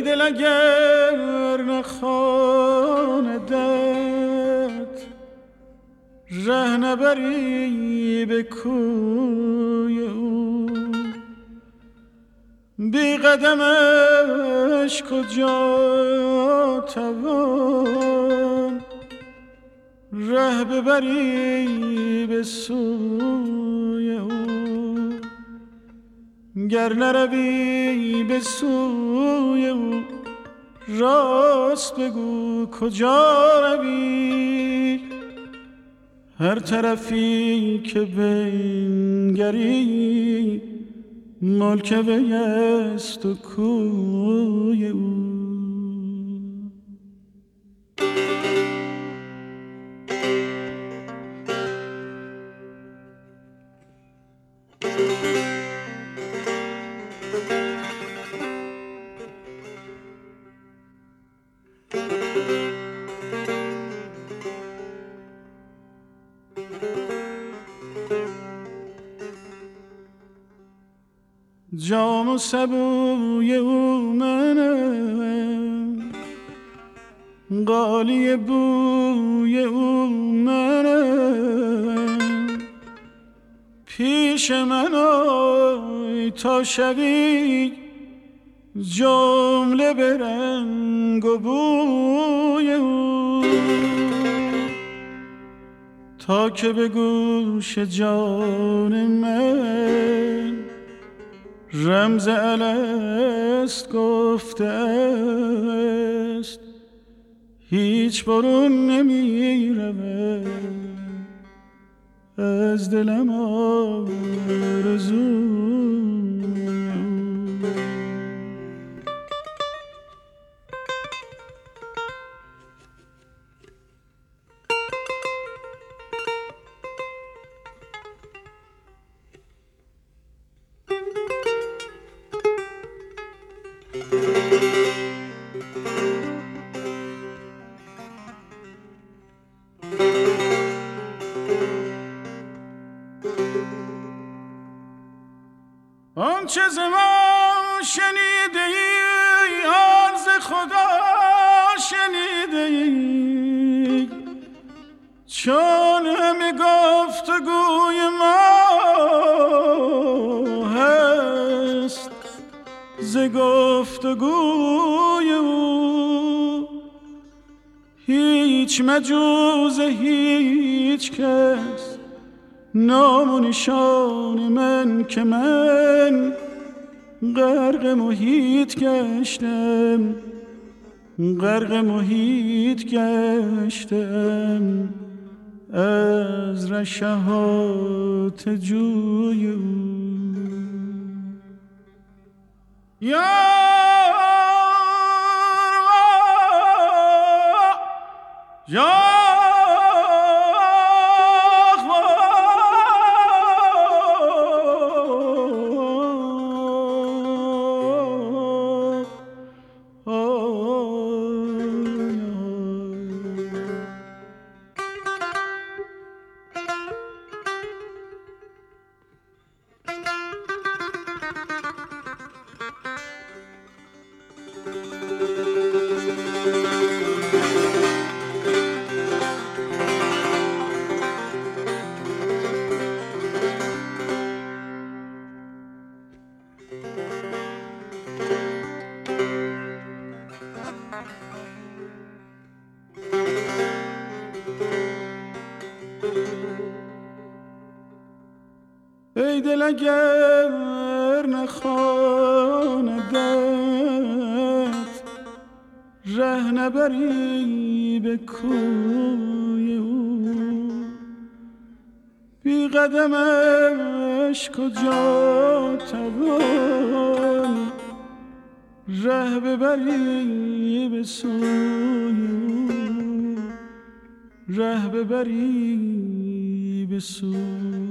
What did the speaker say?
دل اگر نخواندت ره نبری به کوی او، بی قدمش کجا توان ره ببری به سوی او. گر نروی به سوی او راست بگو کجا روی، هر طرفی که بنگری ملک وی است و کوی او. جام و سبوی او منم، قالی بوی او منم، پیش من آی تا شوی جمله به رنگ و بوی او، تا که به گوش جان من رمز الست گفته است، هیچ برون نمی رود از دلم آرزوی او. آنچه ز ما شنیده ای آن ز خدا شنیده ای، چون همه گفتگوی ما هست ز گفتگوی او. هیچ مجوز هیچ کس نام و نشان من که من غرق محیط گشتم، غرق محیط گشتم از رشحات جوی او. ای دل اگر نخواندت ره نبری به کوی او، بی قدمش کجا توان ره ببری به سوی او، ره ببری به سوی او.